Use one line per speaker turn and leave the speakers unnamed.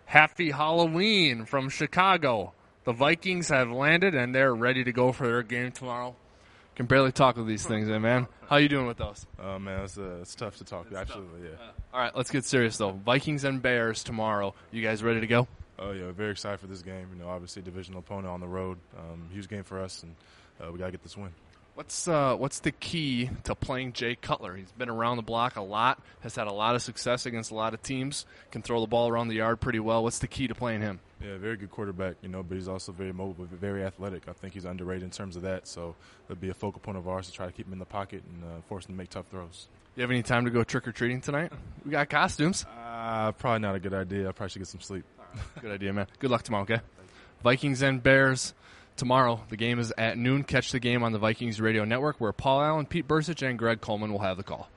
Happy Halloween from Chicago. The Vikings have landed, and they're ready to go for their game tomorrow. Can barely talk with these things, man. How you doing with those?
Man, it's tough to talk. Absolutely, yeah.
All right, let's get serious, though. Vikings and Bears tomorrow. You guys ready to go?
Oh, yeah, very excited for this game. Obviously, divisional opponent on the road. Huge game for us, and we got to get this win.
What's the key to playing Jay Cutler? He's been around the block a lot, has had a lot of success against a lot of teams, can throw the ball around the yard pretty well. What's the key to playing him?
Yeah, very good quarterback, but he's also very mobile, very athletic. I think he's underrated in terms of that, so it'll be a focal point of ours to try to keep him in the pocket and force him to make tough throws.
You have any time to go trick-or-treating tonight? We got costumes.
Probably not a good idea. I probably should get some sleep.
Good idea, man. Good luck tomorrow, okay? Vikings and Bears tomorrow. The game is at noon. Catch the game on the Vikings Radio Network, where Paul Allen, Pete Burcich, and Greg Coleman will have the call.